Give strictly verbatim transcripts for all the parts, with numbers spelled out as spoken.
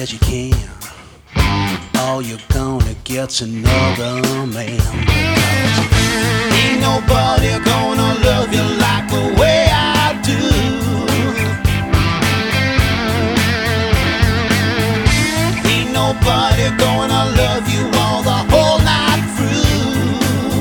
that you can, all you're gonna get's another man. Because ain't nobody gonna love you like the way I do. Ain't nobody gonna love you all the whole night through.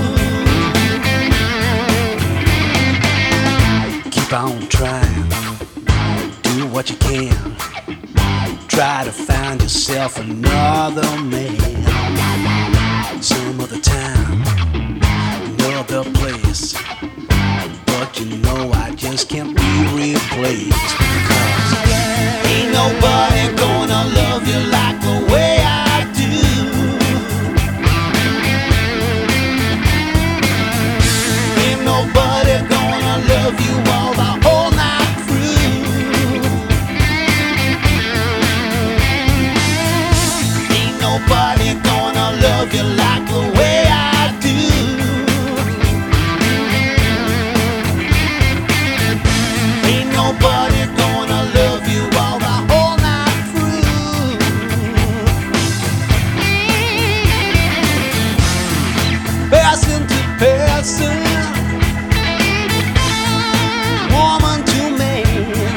Keep on trying, do what you can. Try to find yourself another man. Some other time, another place. But you know I just can't be replaced. Because ain't nobody gonna love you like the way I do. Ain't nobody gonna love you all the whole night through. Ain't nobody gonna love you like the way I do. Ain't nobody gonna love you all the whole night through. Person to person, woman to man.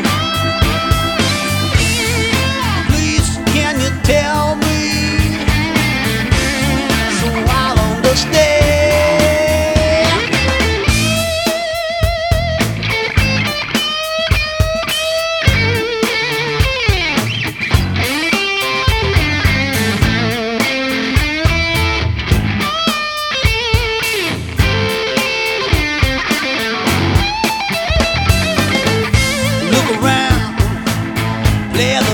Please, can you tell me so I'll understand? Look around, play